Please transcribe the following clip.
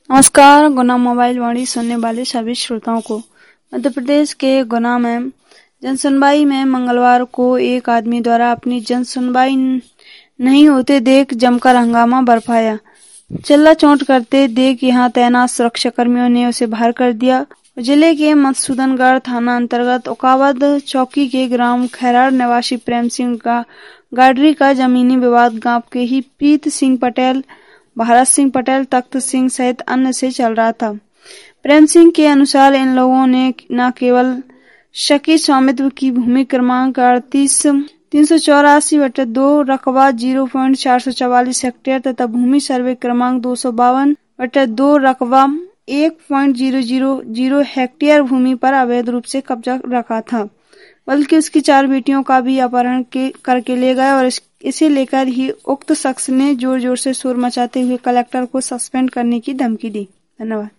नमस्कार। गुना मोबाइल वाणी सुनने वाले सभी श्रोताओं को मध्य प्रदेश के गुना में जनसुनवाई में मंगलवार को एक आदमी द्वारा अपनी जनसुनवाई नहीं होते देख जमकर हंगामा बरपाया। चिल्ला चोट करते देख यहां तैनात सुरक्षा कर्मियों ने उसे बाहर कर दिया। जिले के मधुसूदनगढ़ थाना अंतर्गत उकावद चौकी के ग्राम खैरार निवासी प्रेम सिंह का गाडरी का जमीनी विवाद गांव के ही प्रीत सिंह पटेल, भारत सिंह पटेल, तख्त सिंह सहित अन्य से चल रहा था। प्रेम सिंह के अनुसार इन लोगों ने न केवल शकी स्वामित्व की भूमि क्रमांक 38,384/2 रकबा 0.444 हेक्टेयर तथा भूमि सर्वे क्रमांक 252/2 रकबा 1.000 हेक्टेयर भूमि पर अवैध रूप से कब्जा रखा था, बल्कि उसकी 4 बेटियों का भी अपहरण करके ले गए और इसे लेकर ही उक्त शख्स ने जोर जोर से शोर मचाते हुए कलेक्टर को सस्पेंड करने की धमकी दी। धन्यवाद।